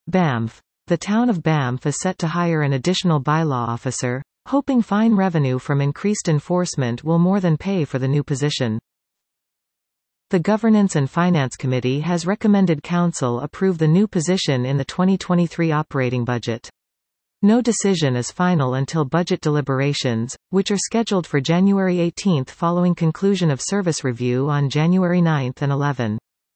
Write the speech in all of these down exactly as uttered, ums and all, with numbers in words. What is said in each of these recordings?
Banff. The town of Banff is set to hire an additional bylaw officer, hoping fine revenue from increased enforcement will more than pay for the new position. The Governance and Finance Committee has recommended Council approve the new position in the twenty twenty-three operating budget. No decision is final until budget deliberations, which are scheduled for January eighteenth following conclusion of service review on January ninth and eleventh.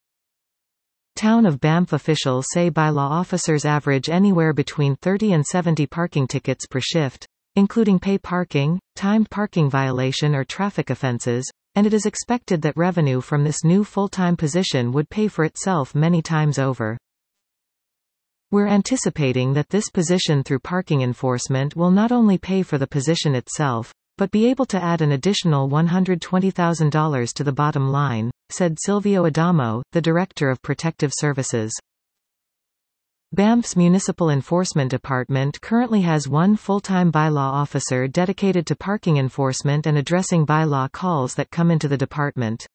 Town of Banff officials say bylaw officers average anywhere between thirty and seventy parking tickets per shift, including pay parking, timed parking violation or traffic offences, and it is expected that revenue from this new full-time position would pay for itself many times over. We're anticipating that this position through parking enforcement will not only pay for the position itself, but be able to add an additional one hundred twenty thousand dollars to the bottom line, said Silvio Adamo, the Director of Protective Services. Banff's Municipal Enforcement Department currently has one full-time bylaw officer dedicated to parking enforcement and addressing bylaw calls that come into the department.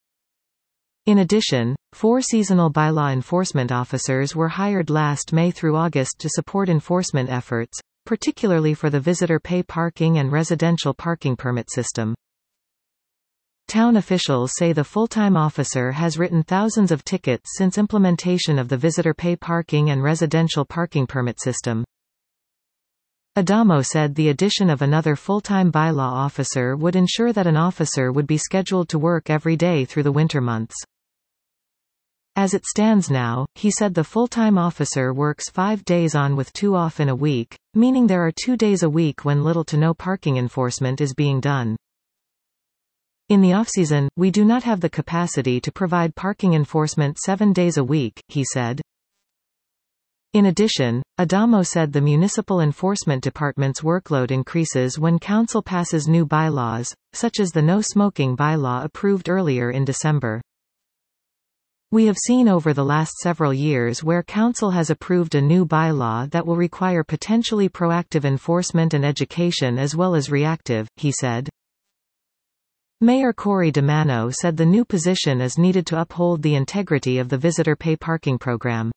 In addition, four seasonal bylaw enforcement officers were hired last May through August to support enforcement efforts, particularly for the visitor pay parking and residential parking permit system. Town officials say the full-time officer has written thousands of tickets since implementation of the visitor pay parking and residential parking permit system. Adamo said the addition of another full-time bylaw officer would ensure that an officer would be scheduled to work every day through the winter months. As it stands now, he said the full-time officer works five days on with two off in a week, meaning there are two days a week when little to no parking enforcement is being done. In the off-season, we do not have the capacity to provide parking enforcement seven days a week, he said. In addition, Adamo said the Municipal Enforcement Department's workload increases when Council passes new bylaws, such as the no smoking bylaw approved earlier in December. We have seen over the last several years where Council has approved a new bylaw that will require potentially proactive enforcement and education as well as reactive, he said. Mayor Cory DeMano said the new position is needed to uphold the integrity of the visitor pay parking program.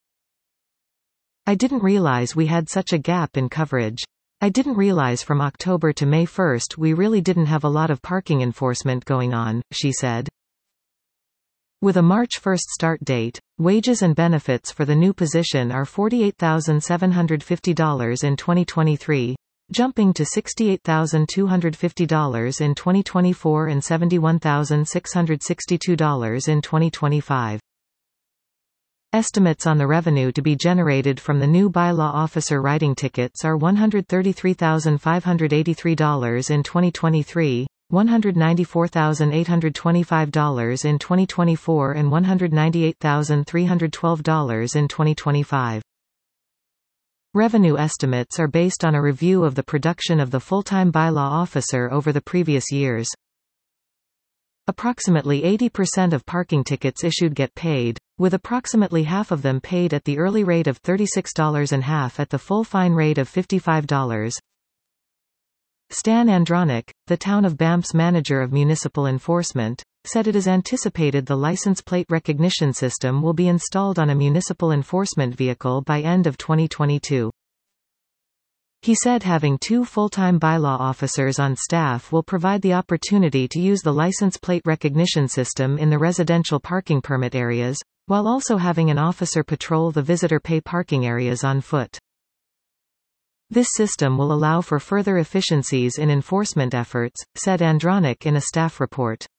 I didn't realize we had such a gap in coverage. I didn't realize from October to May first we really didn't have a lot of parking enforcement going on, she said. With a March first start date, wages and benefits for the new position are forty-eight thousand seven hundred fifty dollars in twenty twenty-three, jumping to sixty-eight thousand two hundred fifty dollars in twenty twenty-four and seventy-one thousand six hundred sixty-two dollars in twenty twenty-five. Estimates on the revenue to be generated from the new bylaw officer writing tickets are one hundred thirty-three thousand five hundred eighty-three dollars in twenty twenty-three, one hundred ninety-four thousand eight hundred twenty-five dollars in twenty twenty-four and one hundred ninety-eight thousand three hundred twelve dollars in twenty twenty-five. Revenue estimates are based on a review of the production of the full-time bylaw officer over the previous years. Approximately eighty percent of parking tickets issued get paid, with approximately half of them paid at the early rate of thirty-six dollars and half at the full fine rate of fifty-five dollars. Stan Andronic, the Town of Banff's manager of municipal enforcement, said it is anticipated the license plate recognition system will be installed on a municipal enforcement vehicle by end of twenty twenty-two. He said having two full-time bylaw officers on staff will provide the opportunity to use the license plate recognition system in the residential parking permit areas, while also having an officer patrol the visitor pay parking areas on foot. This system will allow for further efficiencies in enforcement efforts, said Andronic in a staff report.